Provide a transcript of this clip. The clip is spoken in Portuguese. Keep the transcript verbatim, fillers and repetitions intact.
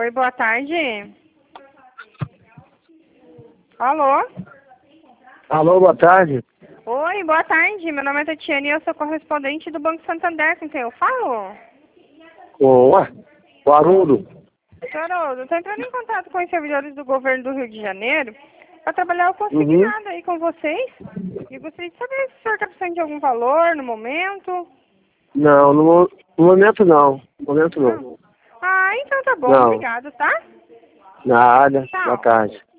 Oi, boa tarde. Alô? Alô, boa tarde. Oi, boa tarde. Meu nome é Tatiane e eu sou correspondente do Banco Santander, com quem eu falo? Ué, o Haroldo. Haroldo, estou entrando em contato com os servidores do governo do Rio de Janeiro para trabalhar o Uhum. consignado aí com vocês. E gostaria de saber se o senhor está precisando de algum valor no momento. Não, no, mo- no momento não. No momento não. Não. Ah, então tá bom. Não, Obrigado, tá? nada. Boa Tchau. tarde.